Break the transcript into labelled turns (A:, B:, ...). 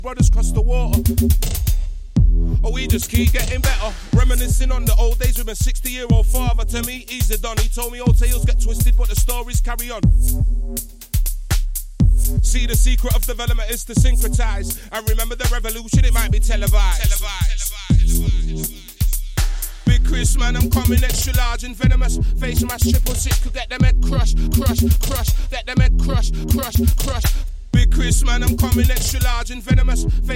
A: brothers cross the water. Oh, we just keep getting better. Reminiscing on the old days with my 60-year-old father. To me, he's the don. He told me old tales get twisted, but the stories carry on. See, the secret of development is to syncretize. And remember the revolution, it might be televised. Big Chris, man, I'm coming extra large and venomous. Face mash 666 could get them head crush. Get them head crush. Big Chris, man, I'm coming extra large and venomous.